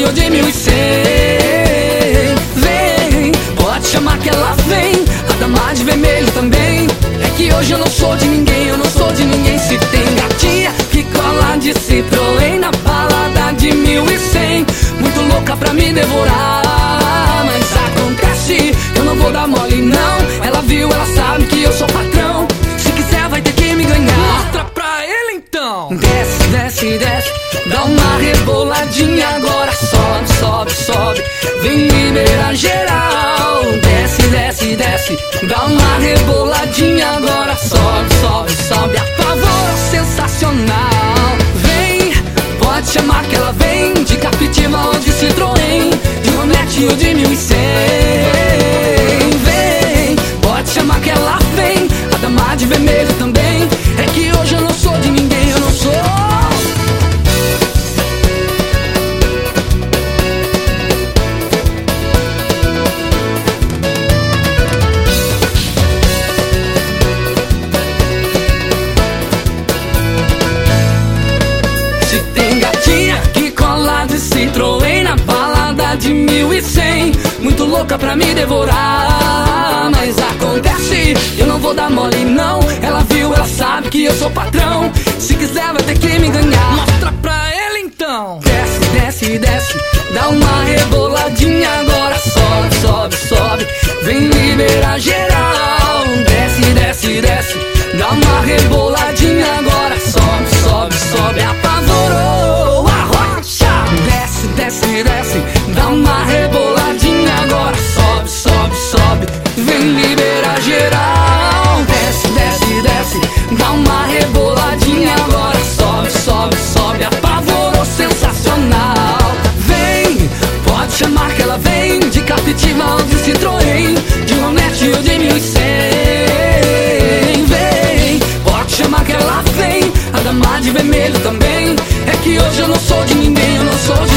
ou de 1100. Vem, pode chamar que ela vem, a dama de vermelho também. É que hoje eu não sou de ninguém, eu não sou de ninguém. Se tem gatinha que cola de Citroën na balada de 1100, muito louca pra me devorar, mas acontece, eu não vou dar mole não. Ela viu, ela sabe que eu sou patrão, se quiser vai ter que me ganhar. Mostra pra ele então. Desce, desce, desce, dá uma reboladinha agora. Sobe, sobe, sobe, vem liberar geral. Desce, desce, desce, dá uma reboladinha agora. Sobe, sobe, sobe, apavoro sensacional. Vem, pode chamar que ela vem, de Captiva ou de Citroën, de Honete ou de 1100. Vem, pode chamar que ela vem, a dama de vermelho também. É que hoje eu não sou de ninguém, eu não sou. Se tem gatinha que cola de Citroën na balada de 1100, muito louca pra me devorar, mas acontece, eu não vou dar mole não. Ela viu, ela sabe que eu sou patrão, se quiser vai ter que me ganhar. Mostra pra ele então. Desce, desce, desce, dá uma reboladinha agora. Sobe, sobe, sobe, vem liberar geral. Desce, desce, desce, dá uma reboladinha agora. Sobe, sobe, sobe, apavorou, arrocha. Desce, desce, desce, dá uma reboladinha agora. Sobe, sobe, sobe, vem liberar geral. Desce, desce, desce, dá uma reboladinha agora. Sobe, sobe, sobe, apavorou sensacional. Vem, pode chamar que ela vem, de Captiva ou de Citroën, de Honete ou de 1100. Vem, pode chamar que ela vem, a dama de vermelho também. É que hoje eu não sou de ninguém, eu não sou de